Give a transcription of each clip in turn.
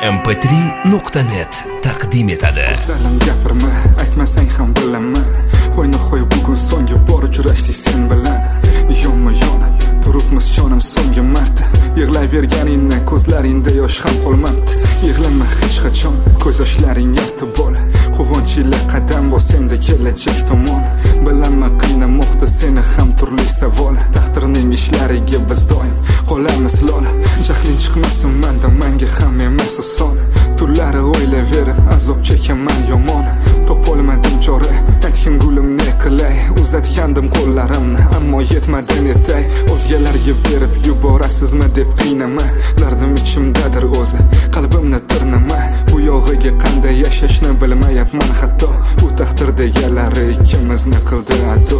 vipmp3.net taqdim etadi. Salam gapirma, aytmasang ham bilaman. Qo'yni qo'y bugun so'nggi bor uchrashdik sen bilan. Yonma-yon turibmiz jonim so'nggi marta. Yig'layverganingdan ko'zlaringda yosh ham qolmabdi. Yig'lama hech qachon, ko'z yoshlaring yarti bo'l. Quvonch ila qadam bosenda kelajak tomon. Bilaman qiynamoqda seni ham turli savol. Taqdirning ishlariga biz doim qolamiz lol. Jahling chiqmasin menda, menga ham emas oson. Turlari o'ylayverib azob chekaman yomon. Topolmadim chora, aytgin gulim ne qilay. Uzatgandim qo'llarimni, ammo yetmadi netay. O'zgalarga berib yuborasizmi deb qiynama. Dardim ichimdadir o'zi, qalbimni tirnama. Bu yog'iga qanday yashashni bilmayapman hatto. Bu taqdir deganlari ikkimizni qildi ado.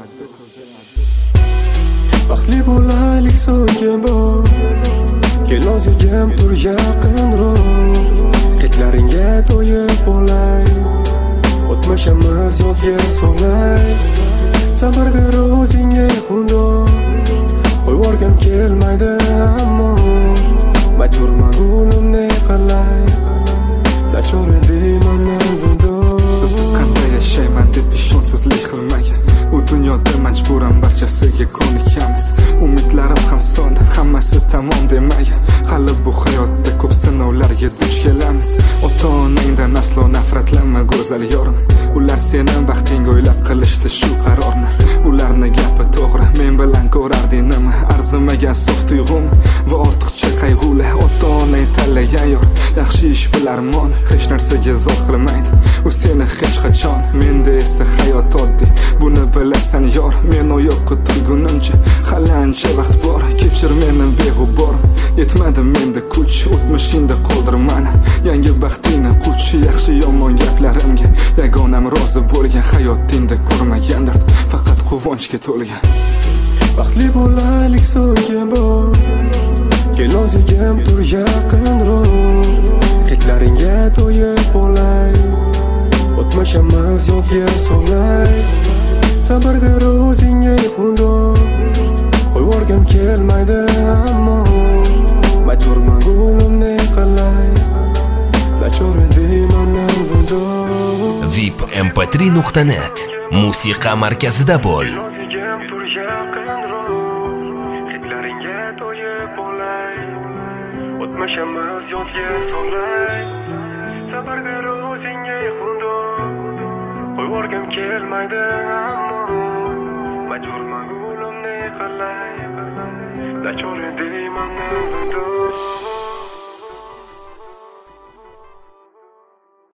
Baxtli bo'laylik so'nggi bor. Kelozigim tur yaqinroq. Xitlaringga to'yib bo'lay. O'tmishimiz yodga solay. Sabr ber o'zingga xudo. Qo'yvorgim kelmaydi ammo majburman gulim ne qilay. Nachora deyman bundo. Siz qanday yashayman deb ishonchsizlik qilmagan. Bu dunyoda majburan barchasiga ko'nikamiz. Umidlarim ham so'ndi, hammasi tamom demagan. Hali bu hayotda ko'p sinovlarga duch kelamiz. Ota-onangdan aslo nafratlanma go'zal yorim. Ular seni baxtingga o'ylab qilishdi shu qarorni. Ularni gapi to'g'ri, men bilan ko'rarding nima? Arzimagan sof tuyg'um va ortiqcha qayg'ular. Ota-onang tanlagan yor, yaxshi ish bilarmon, hech narsaga zor qilmaydi. U seni hech qachon, menda esa hayot oddiy. Buni bilasan yor, men oyoqqa turgunimcha hali ancha vaqt bor. Kechir meni beg'ubor, yetmadi menda kuch. O'tmishingda qoldirmani, yangi baxtingni quch. Yaxshi yomon gaplarimga yagonam rozi bo'lgan. Hayotingda ko'rmagan dard, faqat quvonchga to'lgan. Baxtli bo'laylik so'nggi bor. Kelozigim tur yaqinroq. Xitlaringga to'yib bo'lay. O'tmishimiz yodga solay. Sabr ber o'zingga xudo. Qo'yvorgim kelmaydi ammo majburman gulim ne qilay. Nachora deyman bundo. vipmp3.net musiqa markazida bo'l. Xitlaringga to'yib bo'lay. O'tmishimiz yodga solay. Sabr ber o'zingga xudo. Qo'yvorgim kelmaydi ammo majburman gulim ne qilay. Nachora deyman bundo.